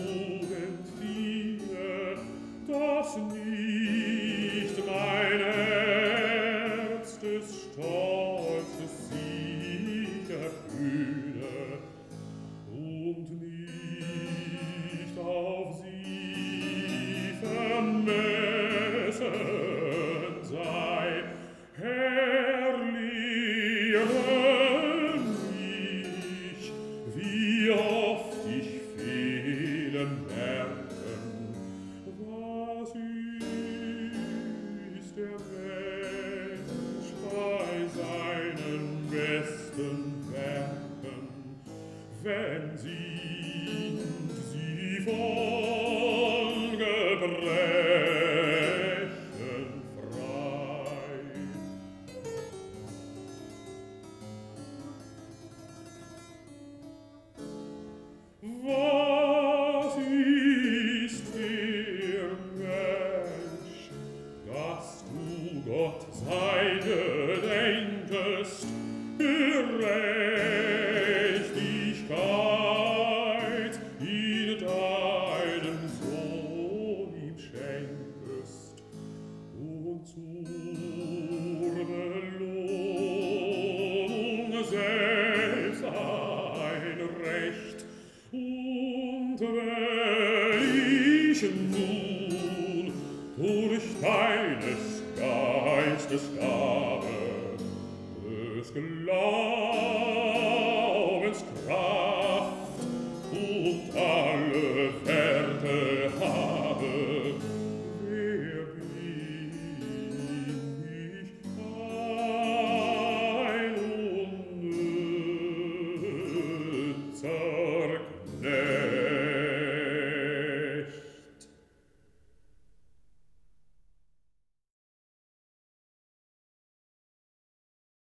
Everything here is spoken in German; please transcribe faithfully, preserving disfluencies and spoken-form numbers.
Jugend viele, das nicht mein Herz des Stolzes sich erfühle und nicht auf sie vermessen sei. Herr, lehre mich, wie oft ich Fehlen merken. Was ist der Mensch bei seinen besten Werken, wenn sind sie von Gebrechen frei? Was ist der Mensch, dass du Gott seine denkest, Gerechtigkeit in deinem Sohn ihm schenkest und zur Belohnung selbst ein Recht. Und welch nun durch deines Geistes Gabe des Glaubens